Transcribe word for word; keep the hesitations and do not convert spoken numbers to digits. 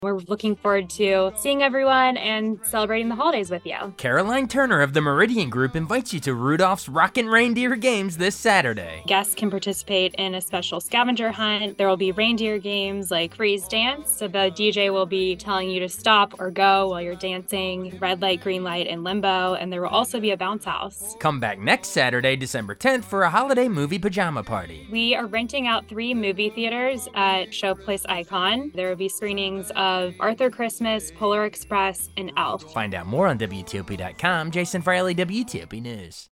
We're looking forward to seeing everyone and celebrating the holidays with you. Caroline Turner of the Meridian Group invites you to Rudolph's Rockin' Reindeer Games this Saturday. Guests can participate in a special scavenger hunt. There will be reindeer games like freeze dance, so the D J will be telling you to stop or go while you're dancing, red light, green light, and limbo, and there will also be a bounce house. Come back next Saturday, December tenth, for a holiday movie pajama party. We are renting out three movie theaters at Showplace Icon. There will be screenings of of Arthur Christmas, Polar Express, and Elf. Find out more on W T O P dot com. Jason Fraley, W T O P News.